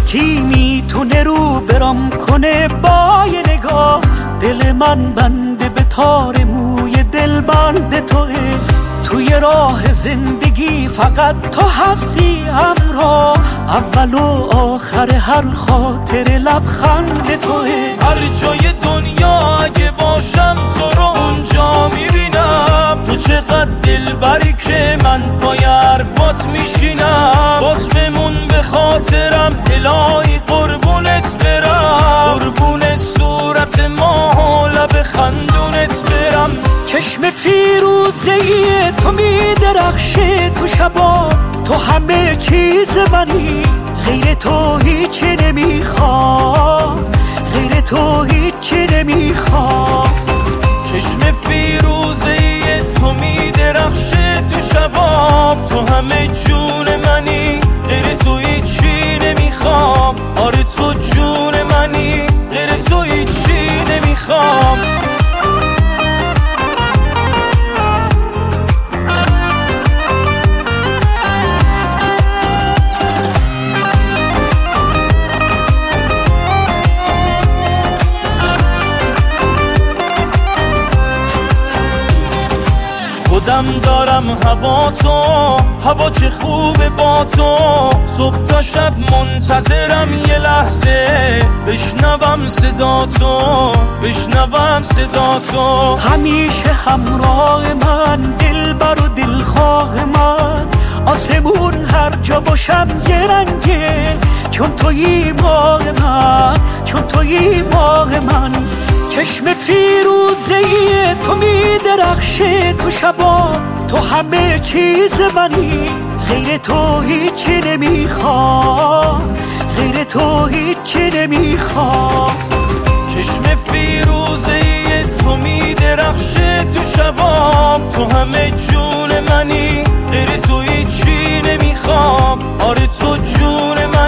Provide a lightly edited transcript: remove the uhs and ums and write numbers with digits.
کی میتونه رو برام کنه با یه نگاه؟ دل من بنده به تار موی دل بند توه. توی راه زندگی فقط تو هستی همراه، اول و آخر هر خاطر لبخند توه. هر جای دنیا اگه باشم تو رو اونجا میبینم. تو چقدر دلبری که من پای حرفات میشینم. باز بمون به خاطرم الهی قربونت برم، قربون صورت ماه و لب خندونت برم. چشم فیروزه‌ای تو میدرخشه تو شبا، تو همه چیز منی، غیر تو هیچی نمیخوام، غیر تو هیچی نمیخوام. چشم فیروزه‌ای تو میدرخشه تو شبا، تو همه جون منی، غیر تو هیچی نمیخوام. آره تو جون منی، غیر تو هیچی نمیخوام. خودم دارم هوا تو، هوا چه خوبه با تو. صبح تا شب منتظرم یه لحظه بشنوم صدا تو، بشنوم صدا تو. همیشه همراه من، دلبر و دلخواه من، آسمون هر جا باشم یه رنگه، چون تویی ماه من، چون تویی ماه من. چشم فیروزه‌ای تو میدرخشه تو شبا، تو همه چیز منی، غیر تو هیچی نمیخوام، غیر تو هیچی نمیخوام. چشم فیروزه‌ای تو میدرخشه تو شبا، تو همه جون منی، غیر تو هیچی نمیخوام. آره تو جون منی.